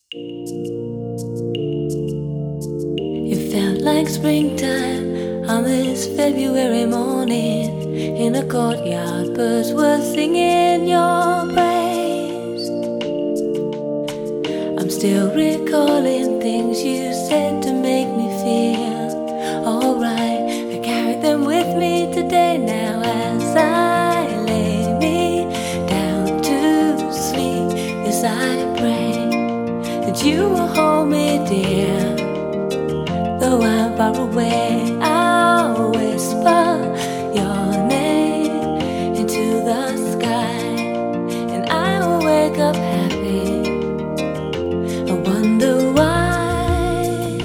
It felt like springtime on this February morning. In a courtyard, birds were singing your praise. I'm still recalling things you said to make me feel alright. I carry them with me today now as I lay me down to sleep. Yes, I pray that you will hold me dear. Though I'm far away, I'll whisper your name into the sky, and I will wake up happy. I wonder why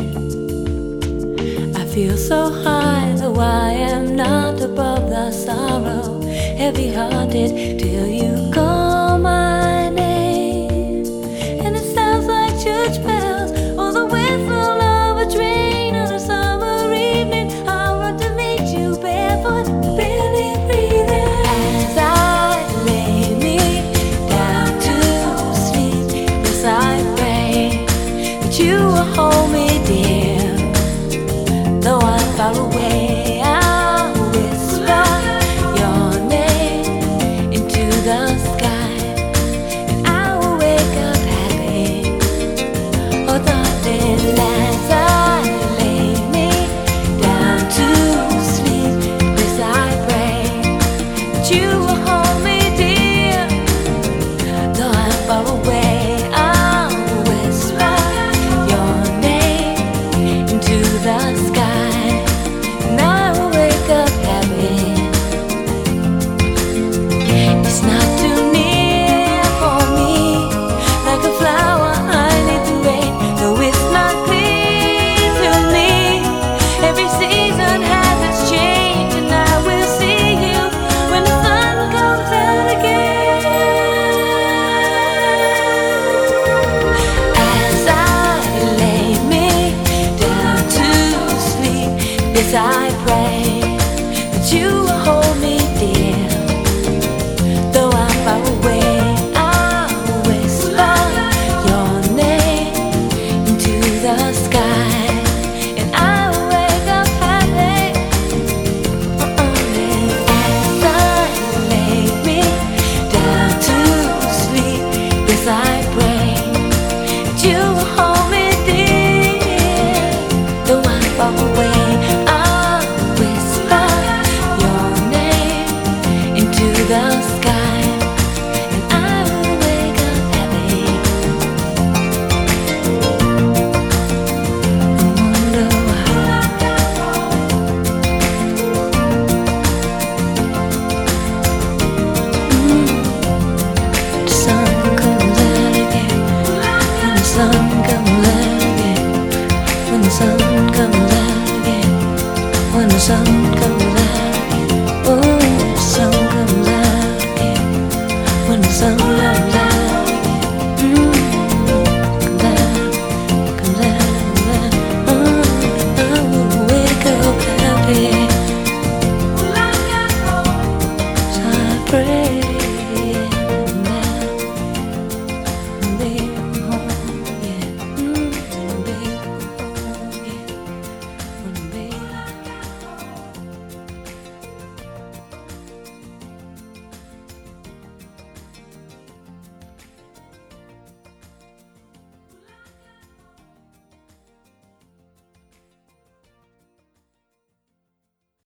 I feel so high, though I am not above the sorrow. Heavy-hearted till you call my name, and it sounds like church bells or the whistle of a train on a summer evening. I'll run to meet you barefoot, barely breathing, as I lay me down to sleep. Yes, I pray that you will hold me dear. Though I'm far away, I'll whisper your name into the sky, and I will wake up happy. Oh, darling, as I lay me down to sleep, yes, I pray that you will hold me dear. Though I'm far away, I'll whisper your name into the sky, and I will wake up happy. It's not too near for me, like a flower I need the rain. Though it's not clear to me, every season has its change, and I will see you when the sun comes out again. As I lay me down to sleep, yes, I pray that you will hold me dear. Though I'm far away, I'll whisper your name into the sky, and I will wake up happy. As I lay me down to sleep, yes, I pray that you will hold me dear. Though I'm far away, I'll whisper your name into the sky, and I will wake up happy. I wonder why. The sun comes out again. When the sun comes out again. When the sun comes out again. When the sun comes out again. Oh, the sun comes out again. When the sun comes out.